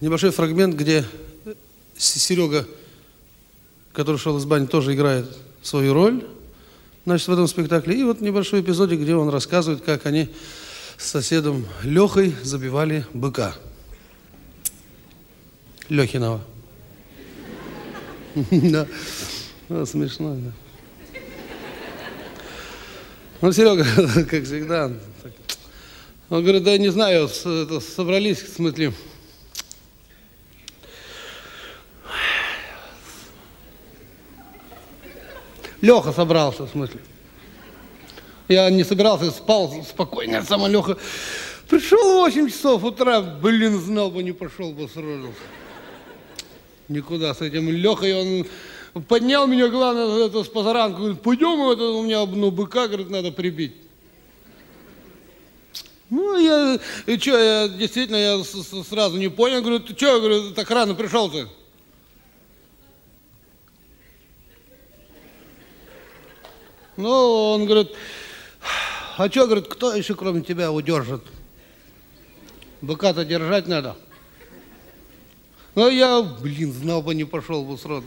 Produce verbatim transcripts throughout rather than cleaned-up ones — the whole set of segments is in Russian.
Небольшой фрагмент, где Серега, который шел из бани, тоже играет свою роль, значит, в этом спектакле. И вот небольшой эпизодик, где он рассказывает, как они с соседом Лехой забивали быка. Лехиного. Да, смешно, да. Ну, Серега, как всегда, он говорит, да не знаю, собрались, в смысле, Леха собрался, в смысле. Я не собирался, спал спокойно, сама Леха. Пришел в восемь часов утра, блин, знал бы, не пошел бы сразу. Никуда с этим Лехой, он поднял меня, главное, это, с позаранку, говорит, пойдем, это, у меня ну, быка, говорит, надо прибить. Ну, я, и что, я действительно, я с, с, сразу не понял, говорю, ты что, я говорю, так рано пришел-то? Ну, он говорит, а что, говорит, кто еще кроме тебя удержит? Быка-то держать надо. Ну, я, блин, знал бы, не пошел бы сразу.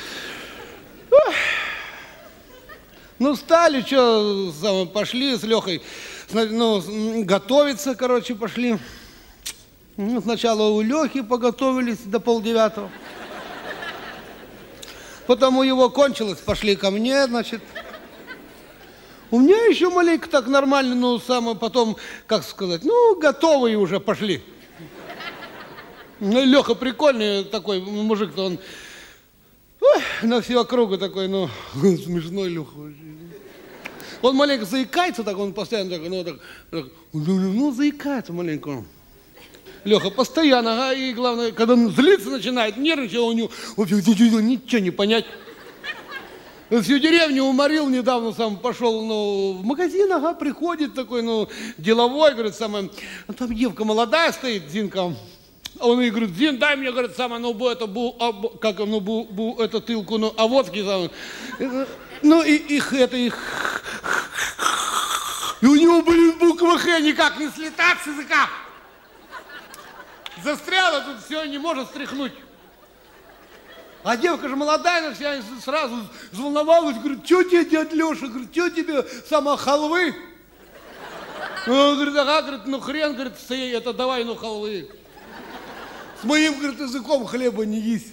Ну, встали, что, пошли с Лехой, ну, готовиться, короче, пошли. Ну, сначала у Лехи поготовились до полдевятого. Потом у его кончилось, пошли ко мне, значит. У меня еще маленько так нормально, ну, самое потом, как сказать, ну, готовые уже пошли. Ну, Леха прикольный такой мужик-то, он ой, на всю округу такой, ну, смешной Леха. Он маленько заикается, так он постоянно так, ну, так, так ну, заикается маленько. Леха постоянно, а и главное, когда он злиться начинает, нервничать, у него ничего не понять. Всю деревню уморил недавно, сам пошел, ну, в магазин, ага, приходит такой, ну, деловой, говорит, самое, а там девка молодая стоит, Зинка. А он ей говорит, Зин, дай мне, говорит, самое, ну, бу, это, бу, а, бу, как, ну, бу, бу, это, тылку, ну, а водки, самое. Ну, и их, это, их... И у него, блин, буква Х никак не слетать с языка. Застряла тут, все, не может стряхнуть. А девка же молодая, вся сразу взволновалась, говорит, что тебе, дядя Леша, говорит, что тебе, сама халвы? Он говорит, ага, говорит, ну, хрен, говорит, это давай, ну, халвы. С моим, говорит, языком хлеба не есть.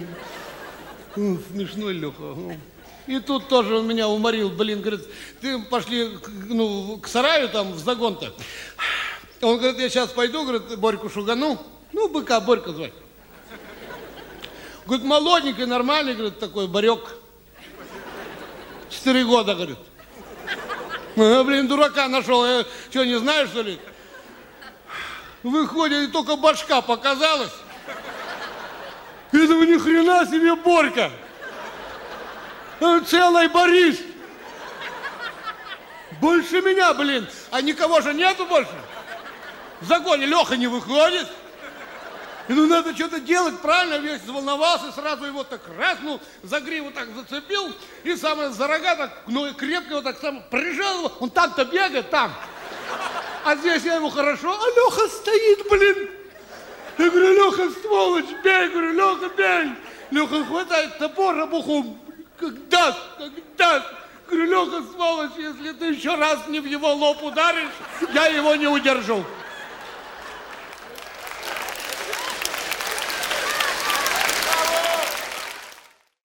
Смешной Леха. И тут тоже он меня уморил, блин, говорит, ты пошли, ну, к сараю там, в загон-то. Он говорит, я сейчас пойду, говорит, Борьку шугану. Ну, быка Борька звать. Говорит, молоденький, нормальный, говорит, такой барек. Четыре года, говорит. А, блин, дурака нашел. Я, что, не знаешь, что ли? Выходит, и только башка показалась. Я думаю, ни хрена себе Борька. Целый Борис. Больше меня, блин. А никого же нету больше. В загоне Леха не выходит. И ну надо что-то делать, правильно, весь заволновался, сразу его так раз, ну, за гриву так зацепил, и самое за рога так, ну, и крепко его так сам прижал его, он там-то бегает, там. А здесь я ему хорошо, а Леха стоит, блин. Я говорю, Леха, сволочь, бей, говорю, Леха, бей. Леха хватает топор, обухом, как даст, как даст. Говорю, Леха, сволочь, если ты еще раз мне в его лоб ударишь, я его не удержу.